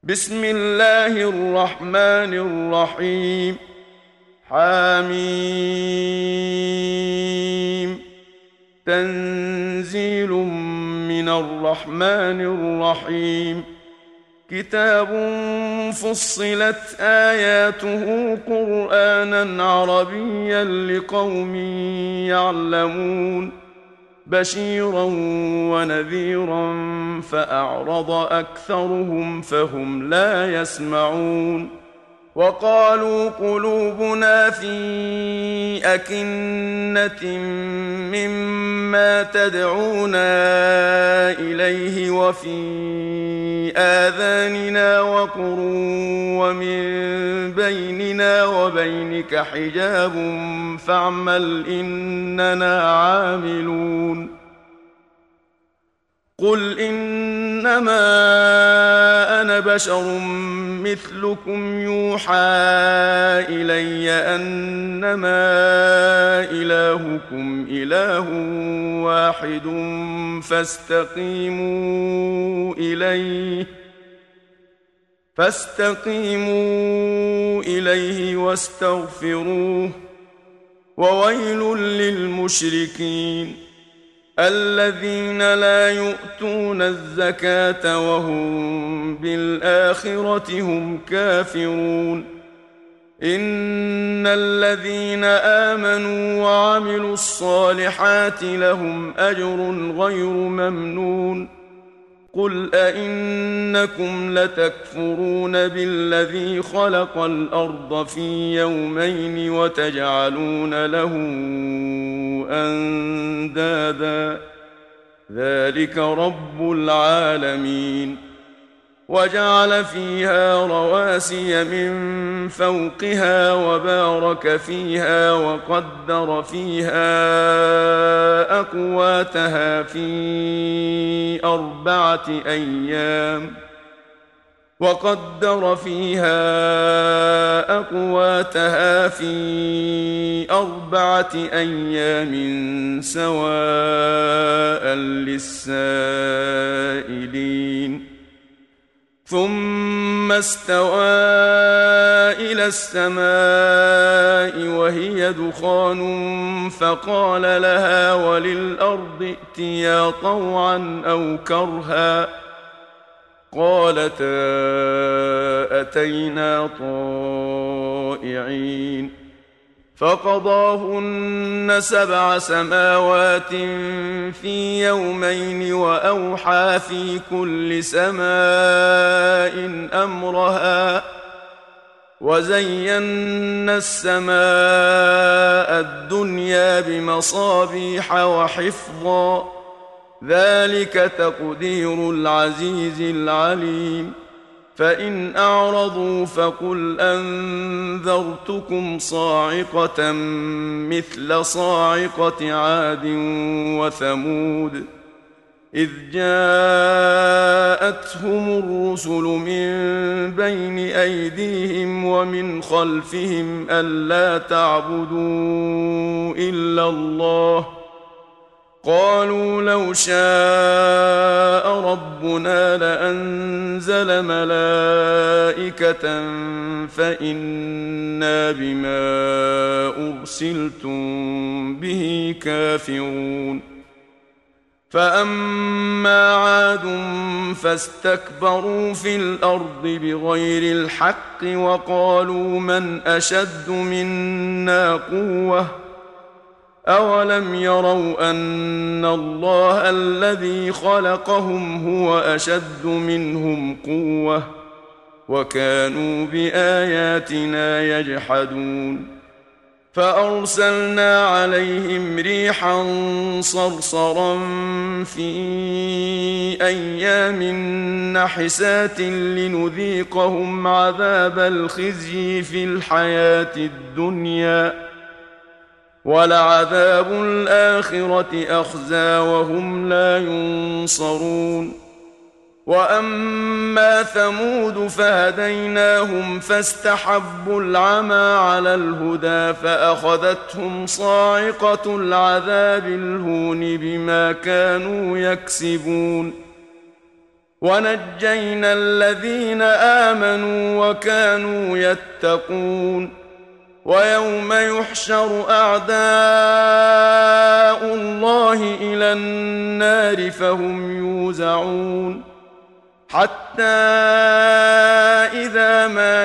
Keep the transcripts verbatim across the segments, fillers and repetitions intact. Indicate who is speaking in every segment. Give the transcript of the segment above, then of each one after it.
Speaker 1: بسم الله الرحمن الرحيم. حميم. تنزيل من الرحمن الرحيم. كتاب فصلت آياته قرآنا عربيا لقوم يعلمون بشيرا ونذيرا فأعرض أكثرهم فهم لا يسمعون. وقالوا قلوبنا في أكنة مما تدعونا إليه وفي آذاننا وقر ومن بيننا وبينك حجاب فاعمل إننا عاملون. قل إنما أنا بشر مثلكم يوحى إلي أنما إلهكم إله واحد فاستقيموا إليه فاستقيموا إليه واستغفروه. وويل للمشركين الذين لا يؤتون الزكاة وهم بالآخرة هم كافرون. إن الذين آمنوا وعملوا الصالحات لهم أجر غير ممنون. قل أئنكم لتكفرون بالذي خلق الأرض في يومين وتجعلون له أندادا ذلك رب العالمين. وجعل فيها رواسي من فوقها وبارك فيها وقدر فيها أقواتها في أربعة أيام وقدر فيها أقواتها في أربعة أيام سواء للسائلين. ثم استوى إلى السماء وهي دخان فقال لها وللأرض ائتيا طوعا أو كرها قالتا أتينا طائعين. فقضاهن سبع سماوات في يومين وأوحى في كل سماء أمرها وزينا السماء الدنيا بمصابيح وحفظا ذلك تقدير العزيز العليم. فإن أعرضوا فقل أنذرتكم صاعقة مثل صاعقة عاد وثمود إذ جاءتهم الرسل من بين أيديهم ومن خلفهم ألا تعبدوا إلا الله قالوا لو شاء ربنا لأنزل ملائكة فإنا بما أرسلتم به كافرون. فأما عاد فاستكبروا في الأرض بغير الحق وقالوا من أشد منا قوة أولم يروا أن الله الذي خلقهم هو أشد منهم قوة وكانوا بآياتنا يجحدون. فأرسلنا عليهم ريحا صرصرا في أيام نحسات لنذيقهم عذاب الخزي في الحياة الدنيا ولعذاب الآخرة أخزى وهم لا ينصرون. وأما ثمود فهديناهم فاستحبوا العمى على الهدى فأخذتهم صاعقة العذاب الهون بما كانوا يكسبون. ونجينا الذين آمنوا وكانوا يتقون ويوم يحشر أعداء الله إلى النار فهم يوزعون حتى إذا ما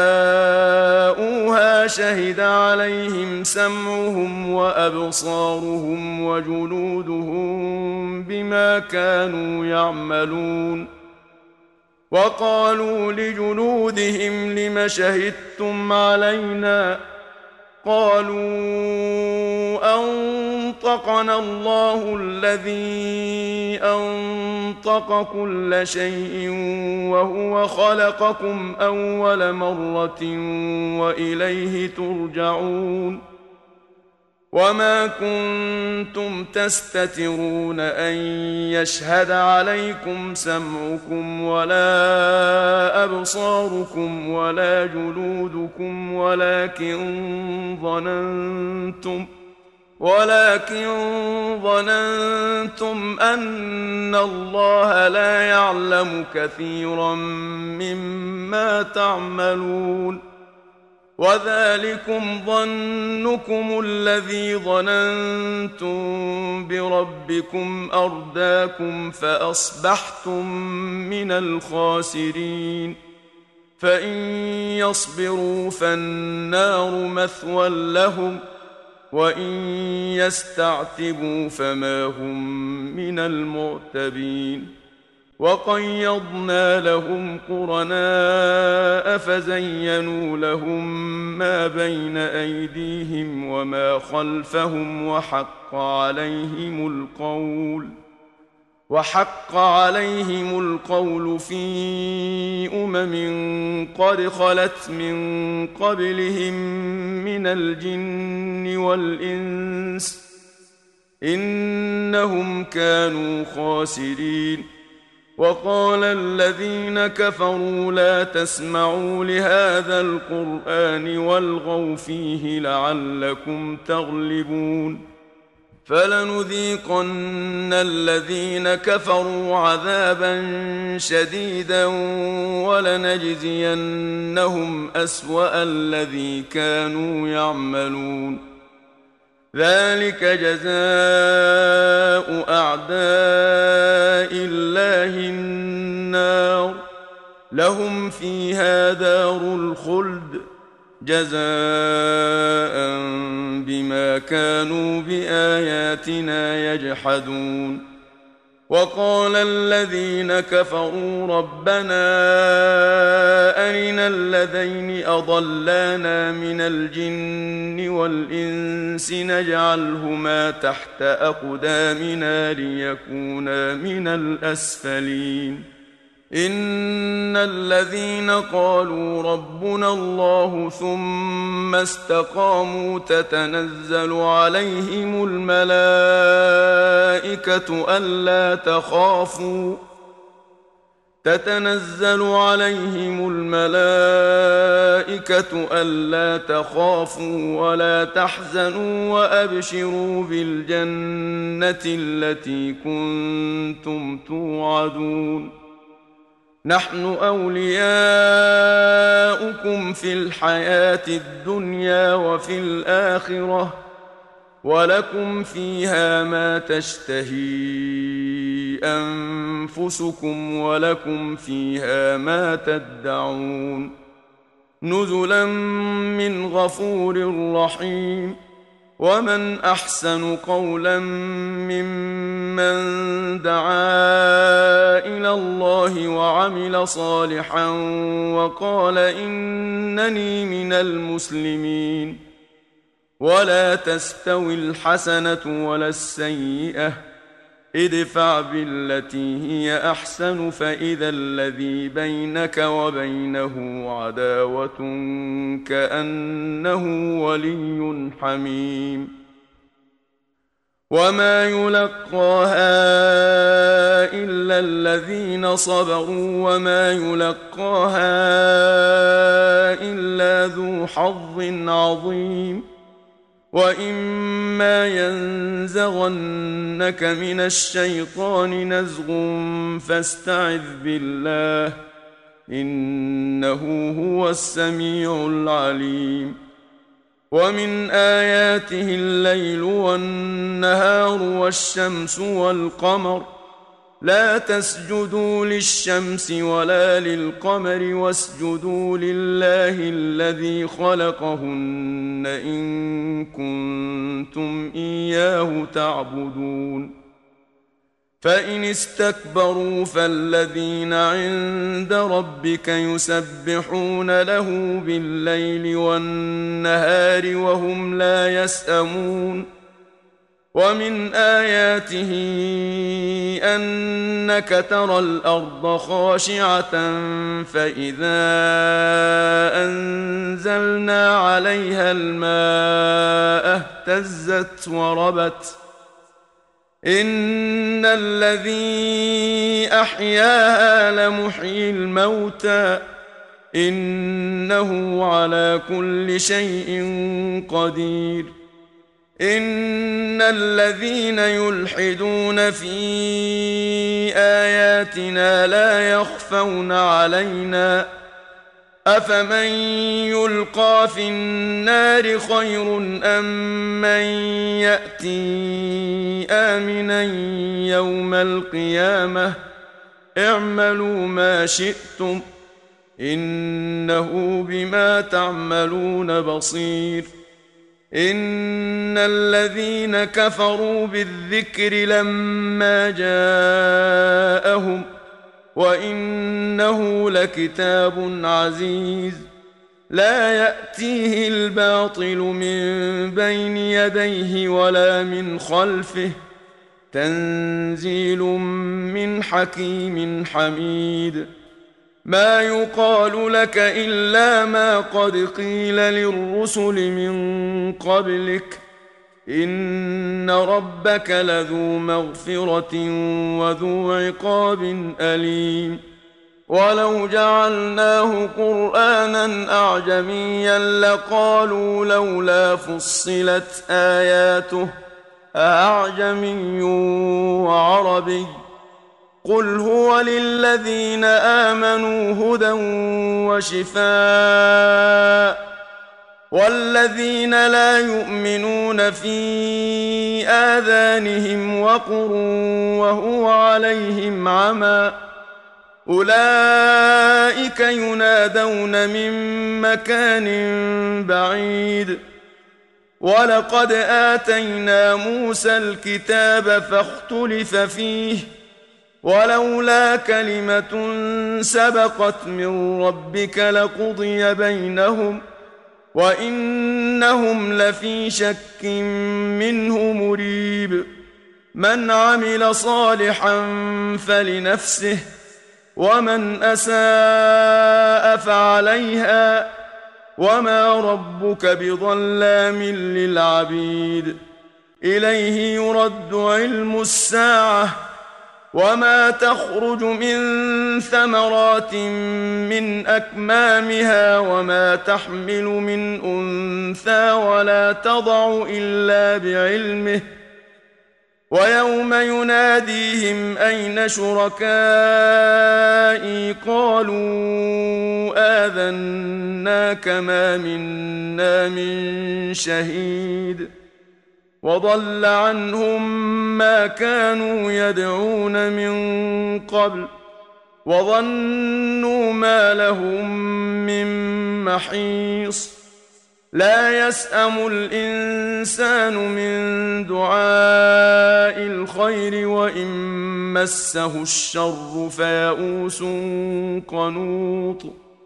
Speaker 1: جاءوها شهد عليهم سمعهم وأبصارهم وجلودهم بما كانوا يعملون وقالوا لجلودهم لم شهدتم علينا قالوا أنطقنا الله الذي أنطق كل شيء وهو خلقكم أول مرة وإليه ترجعون وما كنتم تستترون أن يشهد عليكم سمعكم ولا أبصاركم ولا جلودكم ولكن ظننتم ولكن ظننتم أن الله لا يعلم كثيرا مما تعملون وذلكم ظنكم الذي ظننتم بربكم أرداكم فأصبحتم من الخاسرين فإن يصبروا فالنار مثوى لهم وإن يستعتبوا فما هم من المعتبين وقيضنا لهم قرناء فزينوا لهم ما بين أيديهم وما خلفهم وحق عليهم القول وحق عليهم القول في أمم قد خلت من قبلهم من الجن والإنس إنهم كانوا خاسرين وقال الذين كفروا لا تسمعوا لهذا القرآن والغوا فيه لعلكم تغلبون فلنذيقن الذين كفروا عذابا شديدا ولنجزينهم أسوأ الذي كانوا يعملون ذلك جزاء أعداء الله النار لهم فيها دار الخلد جزاء بما كانوا بآياتنا يجحدون وقال الذين كفروا ربنا أرنا الذين أضلانا من الجن والإنس نجعلهما تحت أقدامنا ليكونا من الأسفلين إن الذين قالوا ربنا الله ثم استقاموا تتنزل عليهم الملائكة ألا تخافوا تتنزل عليهم الملائكة ألا تخافوا ولا تحزنوا وأبشروا بالجنة التي كنتم توعدون نحن أولياؤكم في الحياة الدنيا وفي الآخرة ولكم فيها ما تشتهي أنفسكم ولكم فيها ما تدعون نزلا من غفور رحيم ومن أحسن قولا ممن دعا إلى الله وعمل صالحا وقال إنني من المسلمين ولا تستوي الحسنة ولا السيئة ادفع بالتي هي أحسن فإذا الذي بينك وبينه عداوة كأنه ولي حميم وما يلقاها إلا الذين صبروا وما يلقاها إلا ذو حظ عظيم وإما ينزغنك من الشيطان نزغ فاستعذ بالله إنه هو السميع العليم. ومن آياته الليل والنهار والشمس والقمر لا تسجدوا للشمس ولا للقمر واسجدوا لله الذي خلقهن إن كنتم إياه تعبدون. فإن استكبروا فالذين عند ربك يسبحون له بالليل والنهار وهم لا يسأمون. ومن آياته أنك ترى الأرض خاشعة فإذا أنزلنا عليها الماء اهتزت وربت إن الذي أحياها لمحيي الموتى إنه على كل شيء قدير. إن الذين يلحدون في آياتنا لا يخفون علينا أفمن يلقى في النار خير أم من يأتي آمنا يوم القيامة اعملوا ما شئتم إنه بما تعملون بصير. إن الذين كفروا بالذكر لما جاءهم وإنه لكتاب عزيز لا يأتيه الباطل من بين يديه ولا من خلفه تنزيل من حكيم حميد. ما يقال لك إلا ما قد قيل للرسل من قبلك إن ربك لذو مغفرة وذو عقاب أليم. ولو جعلناه قرآنا أعجميا لقالوا لولا فصلت آياته أعجمي وعربي قل هو للذين آمنوا هدى وشفاء والذين لا يؤمنون في آذانهم وقر وهو عليهم عمى أولئك ينادون من مكان بعيد. ولقد آتينا موسى الكتاب فاختلف فيه ولولا كلمة سبقت من ربك لقضي بينهم وإنهم لفي شك منه مريب. من عمل صالحا فلنفسه ومن أساء فعليها وما ربك بظلام للعبيد. إليه يرد علم الساعة وما تخرج من ثمرات من أكمامها وما تحمل من أنثى ولا تضع إلا بعلمه ويوم يناديهم أين شركائي قالوا آذناك ما منا من شهيد وضل عنهم ما كانوا يدعون من قبل وظنوا ما لهم من محيص. لا يسأم الإنسان من دعاء الخير وإن مسه الشر فيئوس قنوط.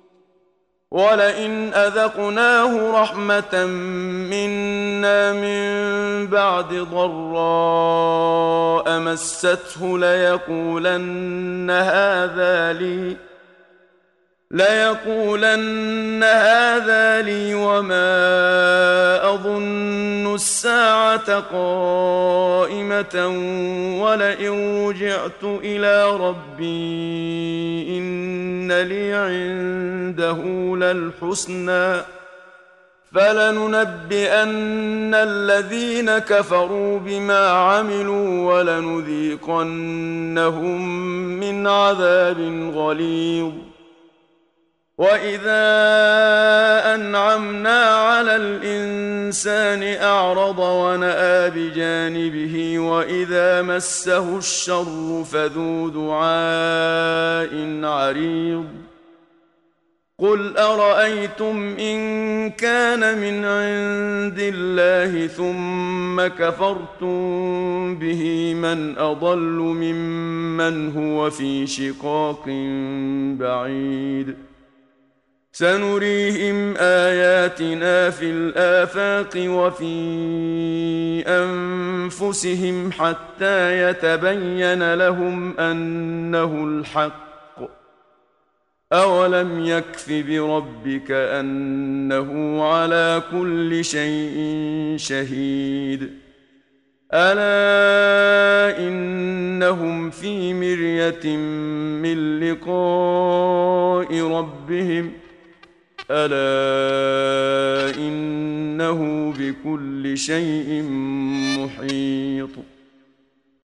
Speaker 1: ولئن أذقناه رحمة منا من بعد ضراء مسته ليقولن هذا لي ليقولن هذا لي وما أظن الساعة قائمة ولئن رجعت إلى ربي إن لي عنده للحسنى فلننبئن الذين كفروا بما عملوا ولنذيقنهم من عذاب غليظ. وإذا أنعمنا على الإنسان أعرض ونأى بجانبه وإذا مسه الشر فذو دعاء عريض. قل أرأيتم إن كان من عند الله ثم كفرتم به من أضل ممن هو في شقاق بعيد. سنريهم آياتنا في الآفاق وفي أنفسهم حتى يتبين لهم أنه الحق. أولم يكف بربك أنه على كل شيء شهيد. ألا إنهم في مرية من لقاء ربهم ألا إنه بكل شيء محيط.